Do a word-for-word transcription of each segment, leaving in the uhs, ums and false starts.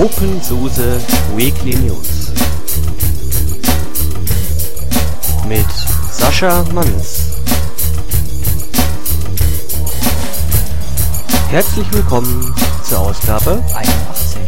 OpenSUSE Weekly News mit Sascha Manns. Herzlich willkommen zur Ausgabe einundachtzig.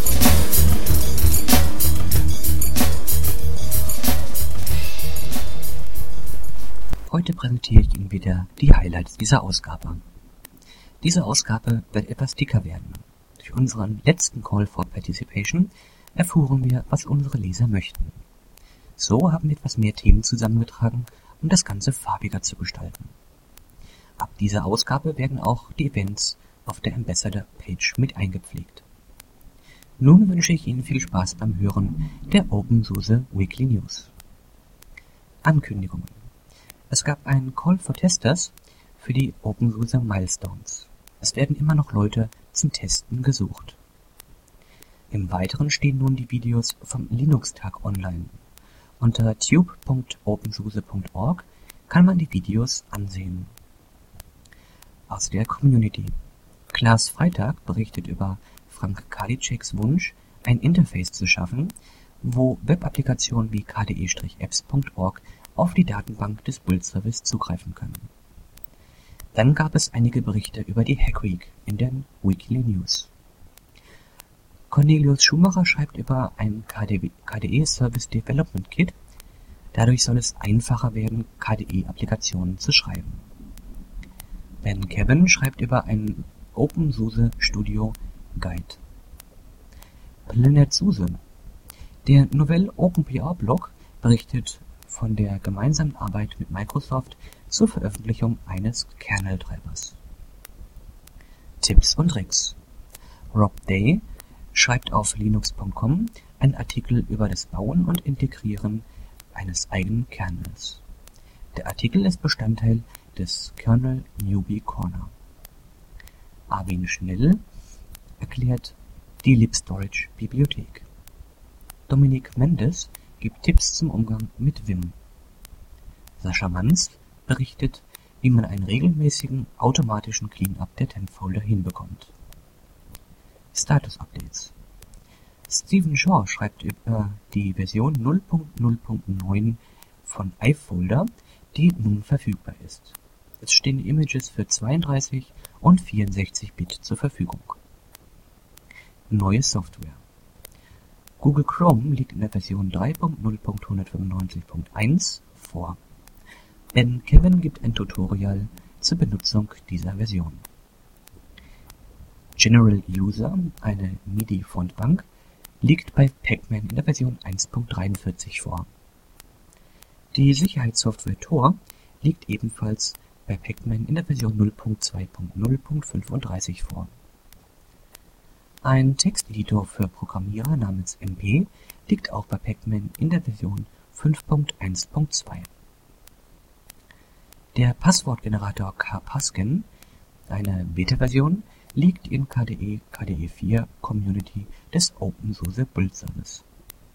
Heute präsentiere ich Ihnen wieder die Highlights dieser Ausgabe. Diese Ausgabe wird etwas dicker werden. Durch unseren letzten Call for Participation erfuhren wir, was unsere Leser möchten. So haben wir etwas mehr Themen zusammengetragen, um das Ganze farbiger zu gestalten. Ab dieser Ausgabe werden auch die Events auf der Ambassador-Page mit eingepflegt. Nun wünsche ich Ihnen viel Spaß beim Hören der OpenSUSE Weekly News. Ankündigungen. Es gab einen Call for Testers für die OpenSUSE Milestones. Es werden immer noch Leute zum Testen gesucht. Im Weiteren stehen nun die Videos vom Linux-Tag online. Unter tube punkt opensuse punkt org kann man die Videos ansehen. Aus der Community. Klaas Freitag berichtet über Frank Karliczeks Wunsch, ein Interface zu schaffen, wo Web-Applikationen wie k d e apps punkt org auf die Datenbank des Build-Service zugreifen können. Dann gab es einige Berichte über die Hack Week in den Weekly News. Cornelius Schumacher schreibt über ein K D E Service Development Kit. Dadurch soll es einfacher werden, K D E-Applikationen zu schreiben. Ben Kevin schreibt über einen OpenSUSE Studio Guide. Planet SUSE. Der Novell OpenPR-Blog berichtet von der gemeinsamen Arbeit mit Microsoft zur Veröffentlichung eines Kernel-Treibers. Tipps und Tricks. Rob Day schreibt auf linux punkt com einen Artikel über das Bauen und Integrieren eines eigenen Kernels. Der Artikel ist Bestandteil des Kernel Newbie Corner. Arvin Schnell erklärt die libstorage-Bibliothek. Dominik Mendes gibt Tipps zum Umgang mit Vim. Sascha Manns berichtet, wie man einen regelmäßigen automatischen Cleanup der Temp-Folder hinbekommt. Status-Updates. Stephen Shaw schreibt über die Version null punkt null punkt neun von iFolder, die nun verfügbar ist. Es stehen die Images für zweiunddreißig und vierundsechzig Bit zur Verfügung. Neue Software. Google Chrome liegt in der Version drei punkt null punkt hundertfünfundneunzig punkt eins vor. Ben Kevin gibt ein Tutorial zur Benutzung dieser Version. General User, eine MIDI-Fontbank, liegt bei Pacman in der Version eins punkt dreiundvierzig vor. Die Sicherheitssoftware Tor liegt ebenfalls bei Pacman in der Version null punkt zwei punkt null punkt fünfunddreißig vor. Ein Texteditor für Programmierer namens M P liegt auch bei Pacman in der Version fünf punkt eins punkt zwei. Der Passwortgenerator KPassken, eine Beta-Version, liegt in K D E K D E vier Community des OpenSUSE Build Service.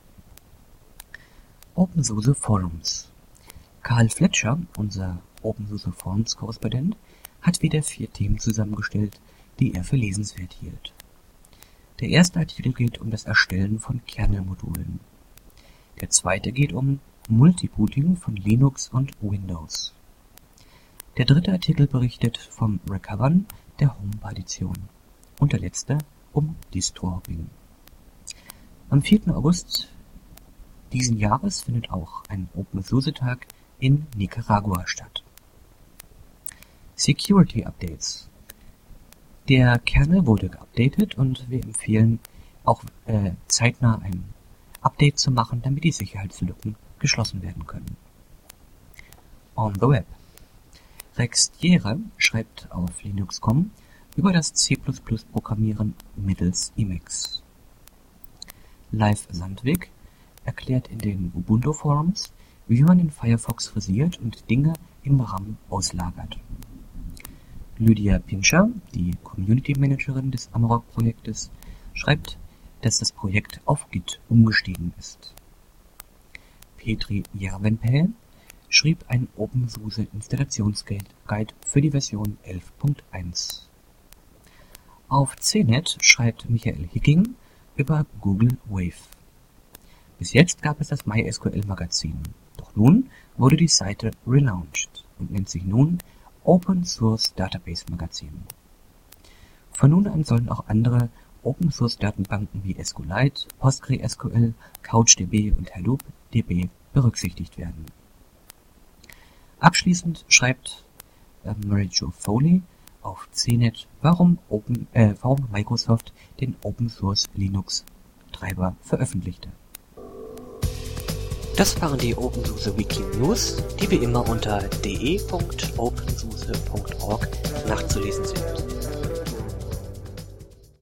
OpenSUSE Forums. Karl Fletcher, unser OpenSUSE Forums Korrespondent, hat wieder vier Themen zusammengestellt, die er für lesenswert hielt. Der erste Artikel geht um das Erstellen von Kernelmodulen. Der zweite geht um Multibooting von Linux und Windows. Der dritte Artikel berichtet vom Recovern der Home-Partition. Und der letzte um Distro-Hopping. Am vierten August diesen Jahres findet auch ein OpenSUSE-Tag in Nicaragua statt. Security Updates. Der Kernel wurde geupdatet und wir empfehlen auch äh, zeitnah ein Update zu machen, damit die Sicherheitslücken geschlossen werden können. On the Web. Rex Thiere schreibt auf linux punkt com über das C plus plus Programmieren mittels Emacs. Live Sandvik erklärt in den Ubuntu Forums, wie man den Firefox frisiert und Dinge im RAM auslagert. Lydia Pinscher, die Community Managerin des Amarok-Projektes, schreibt, dass das Projekt auf Git umgestiegen ist. Petri Järvenpää schrieb einen OpenSUSE Installationsguide für die Version elf Punkt eins. Auf C net schreibt Michael Hicking über Google Wave. Bis jetzt gab es das MySQL-Magazin, doch nun wurde die Seite relaunched und nennt sich nun Open Source Database Magazin. Von nun an sollen auch andere Open Source Datenbanken wie SQLite, PostgreSQL, CouchDB und HaloopDB berücksichtigt werden. Abschließend schreibt äh, Mary Jo Foley auf C net, warum, Open, äh, warum Microsoft den Open Source Linux Treiber veröffentlichte. Das waren die OpenSUSE Wiki News, die wie immer unter de punkt opensuse punkt org nachzulesen sind.